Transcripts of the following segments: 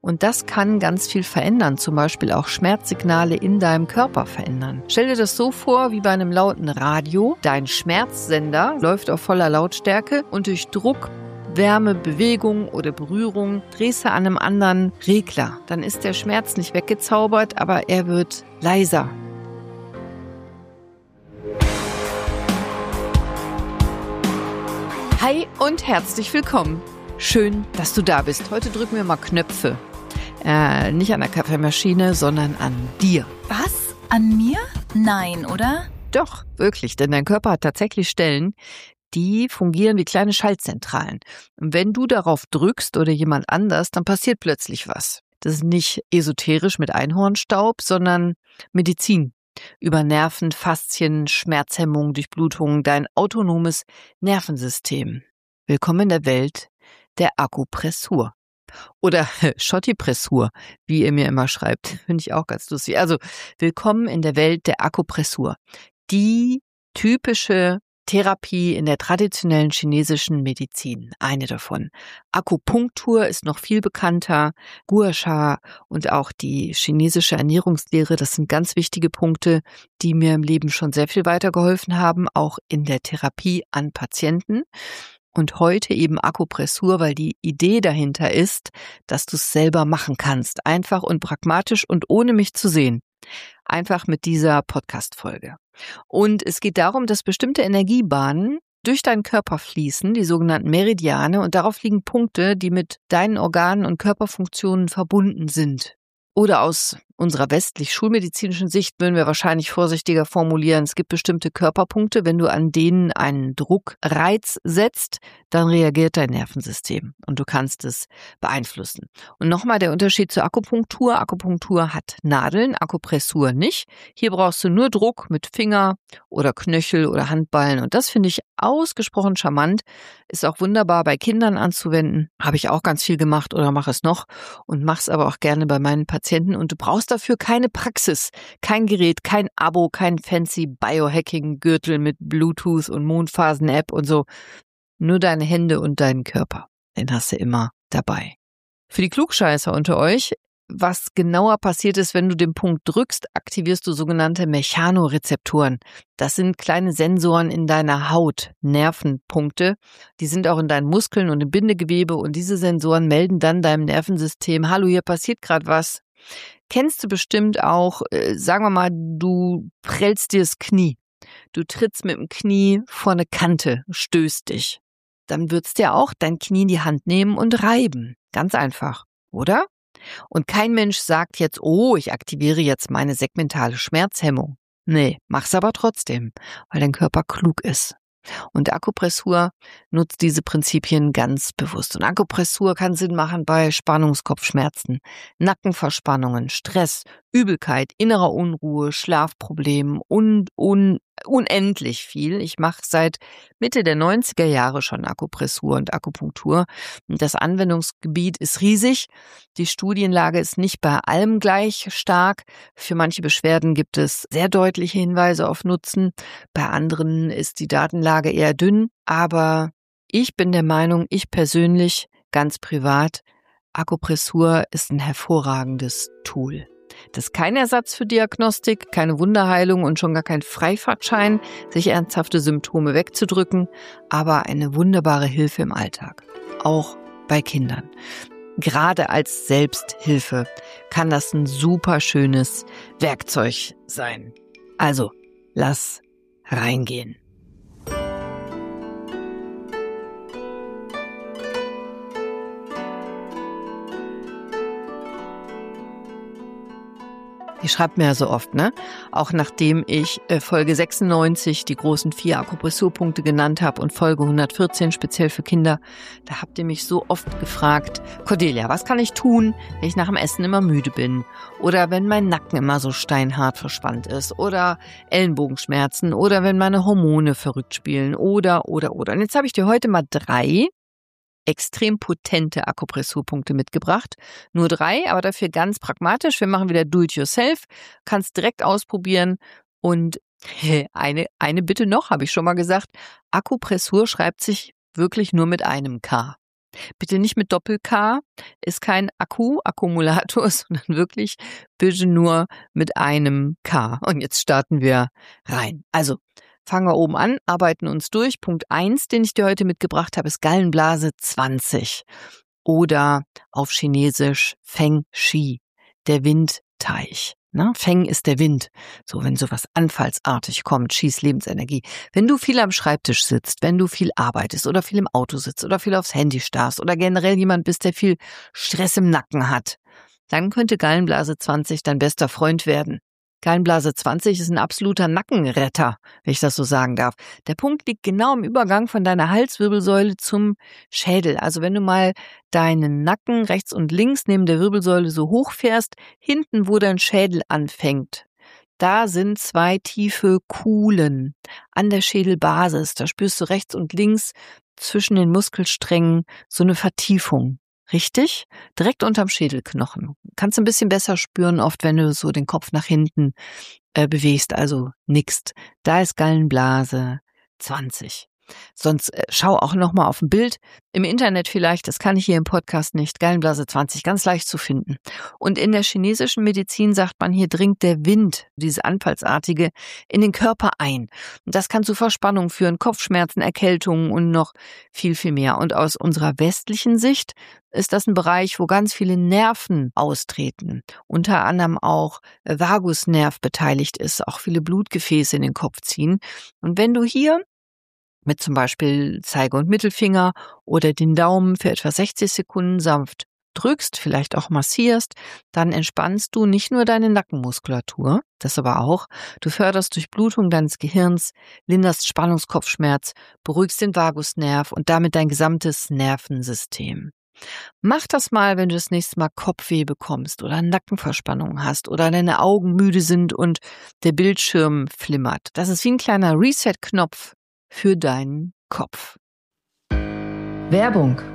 Und das kann ganz viel verändern, zum Beispiel auch Schmerzsignale in deinem Körper verändern. Stell dir das so vor wie bei einem lauten Radio. Dein Schmerzsender läuft auf voller Lautstärke und durch Druck, Wärme, Bewegung oder Berührung drehst du an einem anderen Regler. Dann ist der Schmerz nicht weggezaubert, aber er wird leiser. Hi und herzlich willkommen. Schön, dass du da bist. Heute drücken wir mal Knöpfe. Nicht an der Kaffeemaschine, sondern an dir. Was? An mir? Nein, oder? Doch, wirklich, denn dein Körper hat tatsächlich Stellen, die fungieren wie kleine Schaltzentralen. Und wenn du darauf drückst oder jemand anders, dann passiert plötzlich was. Das ist nicht esoterisch mit Einhornstaub, sondern Medizin. Über Nerven, Faszien, Schmerzhemmung, Durchblutung, dein autonomes Nervensystem. Willkommen in der Welt der Akupressur. Oder Schottipressur, wie ihr mir immer schreibt. Finde ich auch ganz lustig. Also, willkommen in der Welt der Akupressur. Die typische Therapie in der traditionellen chinesischen Medizin. Eine davon. Akupunktur ist noch viel bekannter. Gua Sha und auch die chinesische Ernährungslehre, das sind ganz wichtige Punkte, die mir im Leben schon sehr viel weitergeholfen haben, auch in der Therapie an Patienten. Und heute eben Akupressur, weil die Idee dahinter ist, dass du es selber machen kannst. Einfach und pragmatisch und ohne mich zu sehen. Einfach mit dieser Podcast-Folge. Und es geht darum, dass bestimmte Energiebahnen durch deinen Körper fließen, die sogenannten Meridiane, und darauf liegen Punkte, die mit deinen Organen und Körperfunktionen verbunden sind. Oder aus unserer westlich-schulmedizinischen Sicht würden wir wahrscheinlich vorsichtiger formulieren, es gibt bestimmte Körperpunkte, wenn du an denen einen Druckreiz setzt, dann reagiert dein Nervensystem und du kannst es beeinflussen. Und nochmal der Unterschied zur Akupunktur. Akupunktur hat Nadeln, Akupressur nicht. Hier brauchst du nur Druck mit Finger oder Knöchel oder Handballen und das finde ich ausgesprochen charmant. Ist auch wunderbar bei Kindern anzuwenden. Habe ich auch ganz viel gemacht oder mache es noch und mache es aber auch gerne bei meinen Patienten und du brauchst dafür keine Praxis, kein Gerät, kein Abo, kein fancy Biohacking-Gürtel mit Bluetooth und Mondphasen-App und so. Nur deine Hände und deinen Körper. Den hast du immer dabei. Für die Klugscheißer unter euch, was genauer passiert ist, wenn du den Punkt drückst, aktivierst du sogenannte Mechanorezeptoren. Das sind kleine Sensoren in deiner Haut, Nervenpunkte. Die sind auch in deinen Muskeln und im Bindegewebe und diese Sensoren melden dann deinem Nervensystem, hallo, hier passiert gerade was. Kennst du bestimmt auch, sagen wir mal, du prellst dir das Knie. Du trittst mit dem Knie vor eine Kante, stößt dich. Dann würdest du ja auch dein Knie in die Hand nehmen und reiben. Ganz einfach, oder? Und kein Mensch sagt jetzt, oh, ich aktiviere jetzt meine segmentale Schmerzhemmung. Nee, mach's aber trotzdem, weil dein Körper klug ist. Und Akupressur nutzt diese Prinzipien ganz bewusst. Und Akupressur kann Sinn machen bei Spannungskopfschmerzen, Nackenverspannungen, Stress, Übelkeit, innerer Unruhe, Schlafproblemen und unendlich viel. Ich mache seit Mitte der 90er Jahre schon Akupressur und Akupunktur. Und das Anwendungsgebiet ist riesig. Die Studienlage ist nicht bei allem gleich stark. Für manche Beschwerden gibt es sehr deutliche Hinweise auf Nutzen. Bei anderen ist die Datenlage eher dünn. Aber ich bin der Meinung, ich persönlich, ganz privat, Akupressur ist ein hervorragendes Tool. Das ist kein Ersatz für Diagnostik, keine Wunderheilung und schon gar kein Freifahrtschein, sich ernsthafte Symptome wegzudrücken, aber eine wunderbare Hilfe im Alltag, auch bei Kindern. Gerade als Selbsthilfe kann das ein super schönes Werkzeug sein. Also, lass reingehen. Ihr schreibt mir ja so oft, ne? Auch nachdem ich Folge 96 die großen 4 Akupressurpunkte genannt habe und Folge 114 speziell für Kinder, da habt ihr mich so oft gefragt, Cordelia, was kann ich tun, wenn ich nach dem Essen immer müde bin? Oder wenn mein Nacken immer so steinhart verspannt ist? Oder Ellenbogenschmerzen? Oder wenn meine Hormone verrückt spielen? Oder. Und jetzt habe ich dir heute mal 3 extrem potente Akupressurpunkte mitgebracht. Nur 3, aber dafür ganz pragmatisch. Wir machen wieder Do-it-yourself. Kannst direkt ausprobieren. Und eine Bitte noch, habe ich schon mal gesagt. Akupressur schreibt sich wirklich nur mit einem K. Bitte nicht mit Doppel-K, ist kein Akkumulator, sondern wirklich bitte nur mit einem K. Und jetzt starten wir rein. Also fangen wir oben an, arbeiten uns durch. Punkt 1, den ich dir heute mitgebracht habe, ist Gallenblase 20 oder auf Chinesisch Feng Shi, der Windteich. Feng ist der Wind. So, wenn sowas anfallsartig kommt, Shi ist Lebensenergie. Wenn du viel am Schreibtisch sitzt, wenn du viel arbeitest oder viel im Auto sitzt oder viel aufs Handy starrst oder generell jemand bist, der viel Stress im Nacken hat, dann könnte Gallenblase 20 dein bester Freund werden. Gallenblase 20 ist ein absoluter Nackenretter, wenn ich das so sagen darf. Der Punkt liegt genau im Übergang von deiner Halswirbelsäule zum Schädel. Also wenn du mal deinen Nacken rechts und links neben der Wirbelsäule so hochfährst, hinten, wo dein Schädel anfängt, da sind 2 tiefe Kuhlen an der Schädelbasis. Da spürst du rechts und links zwischen den Muskelsträngen so eine Vertiefung. Richtig? Direkt unterm Schädelknochen. Kannst ein bisschen besser spüren, oft wenn du so den Kopf nach hinten bewegst, also nickst. Da ist Gallenblase 20. Sonst schau auch nochmal auf ein Bild im Internet vielleicht, das kann ich hier im Podcast nicht. Gallenblase 20, ganz leicht zu finden. Und in der chinesischen Medizin sagt man, hier dringt der Wind, dieses Anfallsartige, in den Körper ein. Und das kann zu Verspannung führen, Kopfschmerzen, Erkältungen und noch viel, viel mehr. Und aus unserer westlichen Sicht ist das ein Bereich, wo ganz viele Nerven austreten. Unter anderem auch Vagusnerv beteiligt ist, auch viele Blutgefäße in den Kopf ziehen. Und wenn du hier mit zum Beispiel Zeige- und Mittelfinger oder den Daumen für etwa 60 Sekunden sanft drückst, vielleicht auch massierst, dann entspannst du nicht nur deine Nackenmuskulatur, das aber auch, du förderst Durchblutung deines Gehirns, linderst Spannungskopfschmerz, beruhigst den Vagusnerv und damit dein gesamtes Nervensystem. Mach das mal, wenn du das nächste Mal Kopfweh bekommst oder Nackenverspannungen hast oder deine Augen müde sind und der Bildschirm flimmert. Das ist wie ein kleiner Reset-Knopf für deinen Kopf. Werbung.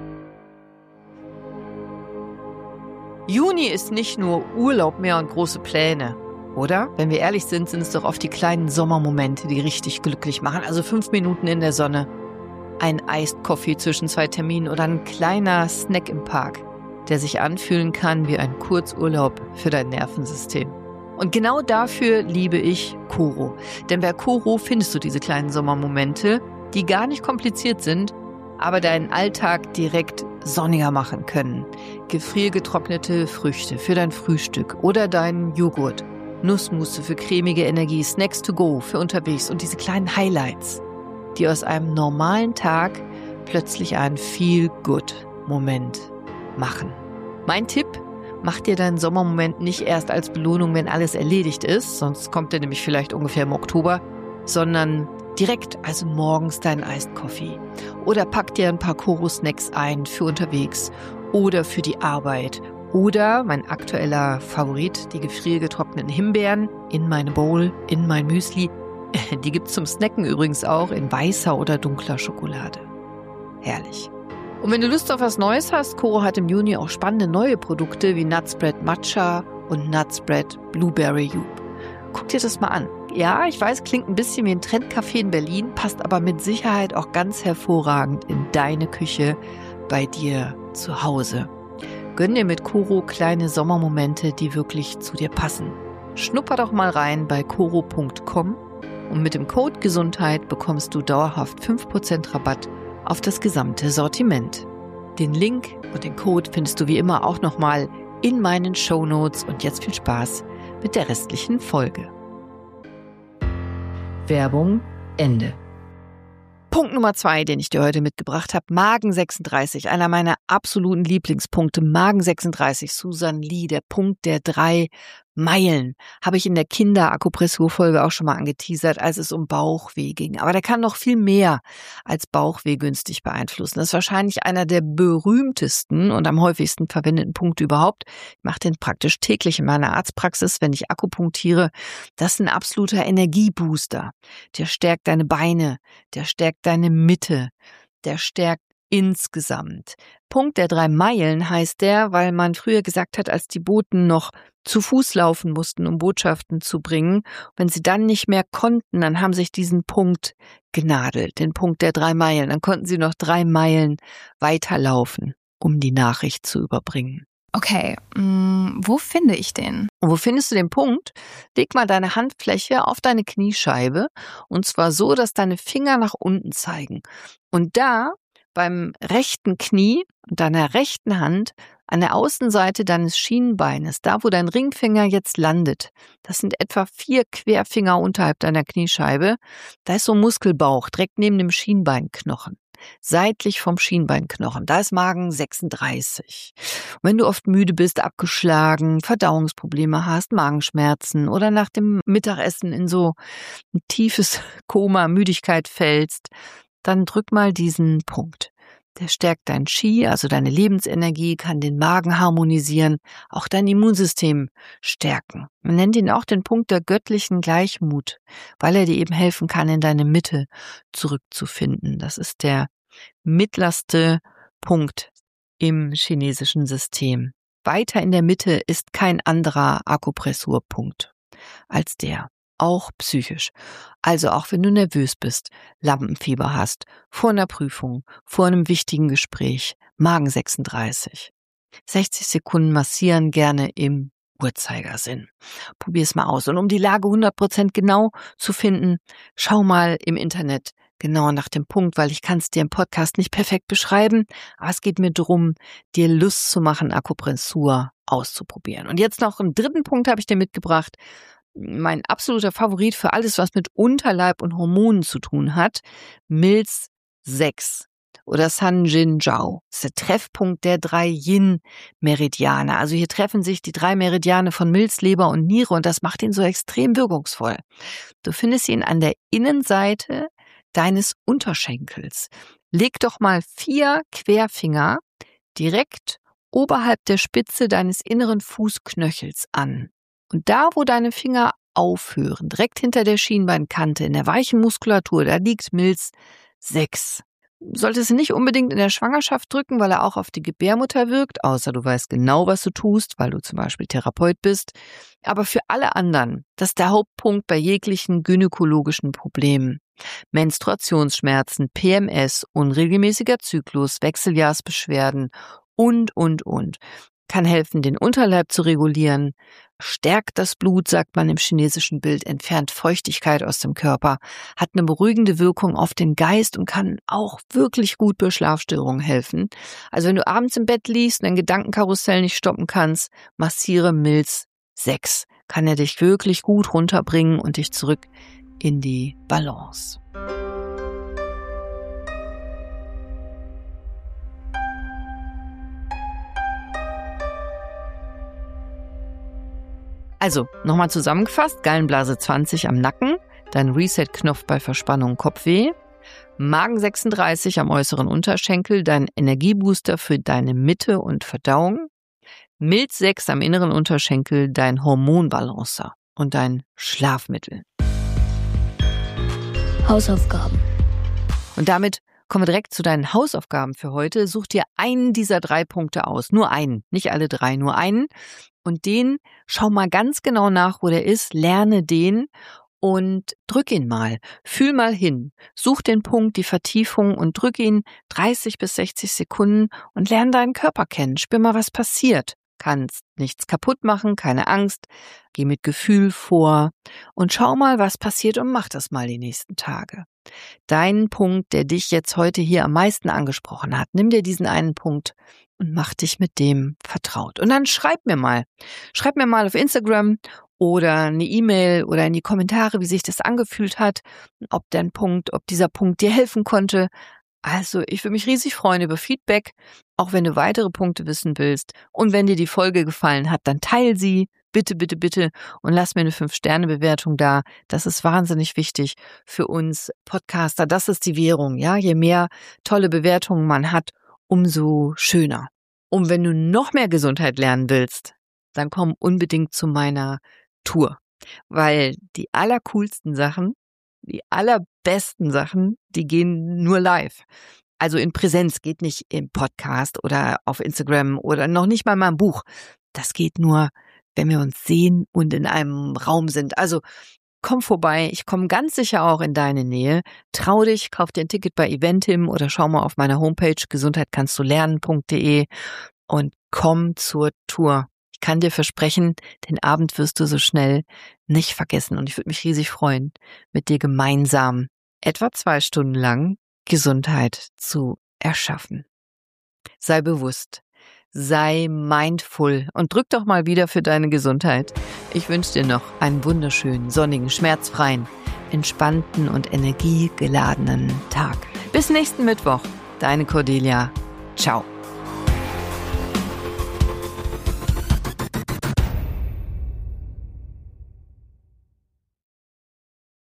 Juni ist nicht nur Urlaub mehr und große Pläne, oder? Wenn wir ehrlich sind, sind es doch oft die kleinen Sommermomente, die richtig glücklich machen. Also 5 Minuten in der Sonne, ein Iced Coffee zwischen 2 Terminen oder ein kleiner Snack im Park, der sich anfühlen kann wie ein Kurzurlaub für dein Nervensystem. Und genau dafür liebe ich Koro. Denn bei Koro findest du diese kleinen Sommermomente, die gar nicht kompliziert sind, aber deinen Alltag direkt sonniger machen können. Gefriergetrocknete Früchte für dein Frühstück oder deinen Joghurt, Nussmusse für cremige Energie, Snacks to go für unterwegs und diese kleinen Highlights, die aus einem normalen Tag plötzlich einen Feel-Good-Moment machen. Mein Tipp: Mach dir deinen Sommermoment nicht erst als Belohnung, wenn alles erledigt ist, sonst kommt der nämlich vielleicht ungefähr im Oktober, sondern direkt, also morgens deinen Iced Coffee. Oder pack dir ein paar Koro-Snacks ein für unterwegs oder für die Arbeit. Oder mein aktueller Favorit, die gefriergetrockneten Himbeeren in meine Bowl, in mein Müsli. Die gibt's zum Snacken übrigens auch in weißer oder dunkler Schokolade. Herrlich. Und wenn du Lust auf was Neues hast, Koro hat im Juni auch spannende neue Produkte wie Nutspread Matcha und Nutspread Blueberry Youp. Guck dir das mal an. Ja, ich weiß, klingt ein bisschen wie ein Trendcafé in Berlin, passt aber mit Sicherheit auch ganz hervorragend in deine Küche bei dir zu Hause. Gönn dir mit Koro kleine Sommermomente, die wirklich zu dir passen. Schnupper doch mal rein bei koro.com und mit dem Code Gesundheit bekommst du dauerhaft 5% Rabatt auf das gesamte Sortiment. Den Link und den Code findest du wie immer auch nochmal in meinen Shownotes und jetzt viel Spaß mit der restlichen Folge. Werbung Ende. Punkt Nummer 2, den ich dir heute mitgebracht habe, Magen 36, einer meiner absoluten Lieblingspunkte. Magen 36, Susan Lee, der Punkt der 3 Meilen, habe ich in der Kinder-Akupressur-Folge auch schon mal angeteasert, als es um Bauchweh ging. Aber der kann noch viel mehr als Bauchweh günstig beeinflussen. Das ist wahrscheinlich einer der berühmtesten und am häufigsten verwendeten Punkte überhaupt. Ich mache den praktisch täglich in meiner Arztpraxis, wenn ich akupunktiere. Das ist ein absoluter Energiebooster. Der stärkt deine Beine, der stärkt deine Mitte, der stärkt insgesamt. Punkt der 3 Meilen heißt der, weil man früher gesagt hat, als die Boten noch zu Fuß laufen mussten, um Botschaften zu bringen. Wenn sie dann nicht mehr konnten, dann haben sich diesen Punkt genadelt, den Punkt der 3 Meilen. Dann konnten sie noch 3 Meilen weiterlaufen, um die Nachricht zu überbringen. Okay, wo finde ich den? Und wo findest du den Punkt? Leg mal deine Handfläche auf deine Kniescheibe und zwar so, dass deine Finger nach unten zeigen. Und da beim rechten Knie und deiner rechten Hand an der Außenseite deines Schienbeines, da wo dein Ringfinger jetzt landet, das sind etwa 4 Querfinger unterhalb deiner Kniescheibe, da ist so ein Muskelbauch direkt neben dem Schienbeinknochen. Seitlich vom Schienbeinknochen. Da ist Magen 36. Und wenn du oft müde bist, abgeschlagen, Verdauungsprobleme hast, Magenschmerzen oder nach dem Mittagessen in so ein tiefes Koma, Müdigkeit fällst, dann drück mal diesen Punkt. Der stärkt dein Qi, also deine Lebensenergie, kann den Magen harmonisieren, auch dein Immunsystem stärken. Man nennt ihn auch den Punkt der göttlichen Gleichmut, weil er dir eben helfen kann, in deine Mitte zurückzufinden. Das ist der mittlerste Punkt im chinesischen System. Weiter in der Mitte ist kein anderer Akupressurpunkt als der. Auch psychisch. Also auch wenn du nervös bist, Lampenfieber hast, vor einer Prüfung, vor einem wichtigen Gespräch, Magen 36. 60 Sekunden massieren gerne im Uhrzeigersinn. Probier es mal aus. Und um die Lage 100% genau zu finden, schau mal im Internet genau nach dem Punkt, weil ich kann es dir im Podcast nicht perfekt beschreiben, aber es geht mir darum, dir Lust zu machen, Akupressur auszuprobieren. Und jetzt noch einen dritten Punkt habe ich dir mitgebracht. Mein absoluter Favorit für alles, was mit Unterleib und Hormonen zu tun hat, Milz 6 oder San Jin Jiao. Das ist der Treffpunkt der 3 Yin-Meridiane. Also hier treffen sich die 3 Meridiane von Milz, Leber und Niere und das macht ihn so extrem wirkungsvoll. Du findest ihn an der Innenseite deines Unterschenkels. Leg doch mal 4 Querfinger direkt oberhalb der Spitze deines inneren Fußknöchels an. Und da, wo deine Finger aufhören, direkt hinter der Schienbeinkante, in der weichen Muskulatur, da liegt Milz 6. Solltest du nicht unbedingt in der Schwangerschaft drücken, weil er auch auf die Gebärmutter wirkt, außer du weißt genau, was du tust, weil du zum Beispiel Therapeut bist. Aber für alle anderen, das ist der Hauptpunkt bei jeglichen gynäkologischen Problemen. Menstruationsschmerzen, PMS, unregelmäßiger Zyklus, Wechseljahrsbeschwerden und. Kann helfen, den Unterleib zu regulieren, stärkt das Blut, sagt man im chinesischen Bild, entfernt Feuchtigkeit aus dem Körper, hat eine beruhigende Wirkung auf den Geist und kann auch wirklich gut bei Schlafstörungen helfen. Also wenn du abends im Bett liegst und dein Gedankenkarussell nicht stoppen kannst, massiere Milz 6. Kann er dich wirklich gut runterbringen und dich zurück in die Balance. Also, nochmal zusammengefasst, Gallenblase 20 am Nacken, dein Reset-Knopf bei Verspannung, Kopfweh, Magen 36 am äußeren Unterschenkel, dein Energiebooster für deine Mitte und Verdauung, Milz 6 am inneren Unterschenkel, dein Hormonbalancer und dein Schlafmittel. Hausaufgaben. Und damit kommen wir direkt zu deinen Hausaufgaben für heute. Such dir einen dieser 3 Punkte aus. Nur einen, nicht alle 3, nur einen. Und den, schau mal ganz genau nach, wo der ist, lerne den und drück ihn mal. Fühl mal hin. Such den Punkt, die Vertiefung und drück ihn 30 bis 60 Sekunden und lerne deinen Körper kennen. Spür mal, was passiert. Kannst nichts kaputt machen, keine Angst. Geh mit Gefühl vor und schau mal, was passiert und mach das mal die nächsten Tage. Deinen Punkt, der dich jetzt heute hier am meisten angesprochen hat, nimm dir diesen einen Punkt und mach dich mit dem vertraut. Und dann schreib mir mal auf Instagram oder eine E-Mail oder in die Kommentare, wie sich das angefühlt hat, ob dieser Punkt dir helfen konnte. Also ich würde mich riesig freuen über Feedback, auch wenn du weitere Punkte wissen willst. Und wenn dir die Folge gefallen hat, dann teil sie. Bitte, bitte, bitte und lass mir eine 5-Sterne-Bewertung da. Das ist wahnsinnig wichtig für uns Podcaster. Das ist die Währung, ja. Je mehr tolle Bewertungen man hat, umso schöner. Und wenn du noch mehr Gesundheit lernen willst, dann komm unbedingt zu meiner Tour. Weil die allercoolsten Sachen, die allerbesten Sachen, die gehen nur live. Also in Präsenz, geht nicht im Podcast oder auf Instagram oder noch nicht mal ein Buch. Das geht nur, wenn wir uns sehen und in einem Raum sind. Also komm vorbei, ich komme ganz sicher auch in deine Nähe. Trau dich, kauf dir ein Ticket bei Eventim oder schau mal auf meiner Homepage gesundheitkannstdulernen.de und komm zur Tour. Ich kann dir versprechen, den Abend wirst du so schnell nicht vergessen und ich würde mich riesig freuen, mit dir gemeinsam etwa 2 Stunden lang Gesundheit zu erschaffen. Sei bewusst, sei mindful und drück doch mal wieder für deine Gesundheit. Ich wünsche dir noch einen wunderschönen, sonnigen, schmerzfreien, entspannten und energiegeladenen Tag. Bis nächsten Mittwoch, deine Cordelia. Ciao.